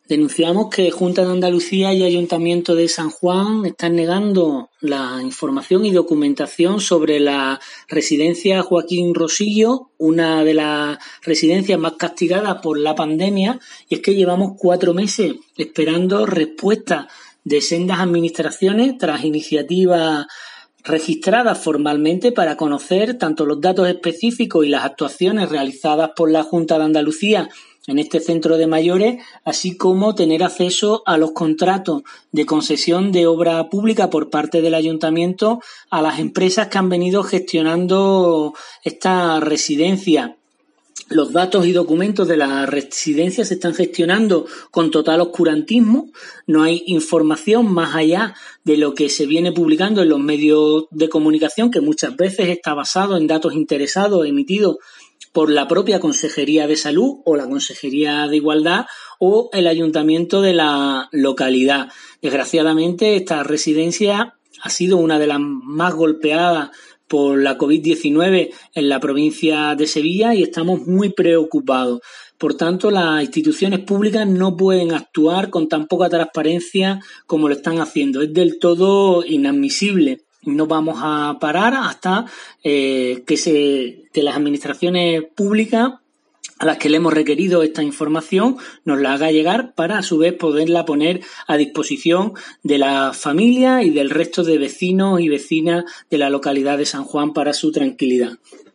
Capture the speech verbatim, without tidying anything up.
Denunciamos que Junta de Andalucía y Ayuntamiento de San Juan están negando la información y documentación sobre la residencia Joaquín Rosillo, una de las residencias más castigadas por la pandemia, y es que llevamos cuatro meses esperando respuestas de sendas administraciones tras iniciativas registradas formalmente para conocer tanto los datos específicos y las actuaciones realizadas por la Junta de Andalucía en este centro de mayores, así como tener acceso a los contratos de concesión de obra pública por parte del Ayuntamiento a las empresas que han venido gestionando esta residencia. Los datos y documentos de la residencia se están gestionando con total oscurantismo, no hay información más allá de lo que se viene publicando en los medios de comunicación, que muchas veces está basado en datos interesados emitidos por la propia Consejería de Salud o la Consejería de Igualdad o el Ayuntamiento de la localidad. Desgraciadamente, esta residencia ha sido una de las más golpeadas por la covid diecinueve en la provincia de Sevilla y estamos muy preocupados. Por tanto, las instituciones públicas no pueden actuar con tan poca transparencia como lo están haciendo. Es del todo inadmisible. No vamos a parar hasta eh, que, se, que las administraciones públicas a las que le hemos requerido esta información nos la haga llegar para a su vez poderla poner a disposición de la familia y del resto de vecinos y vecinas de la localidad de San Juan para su tranquilidad.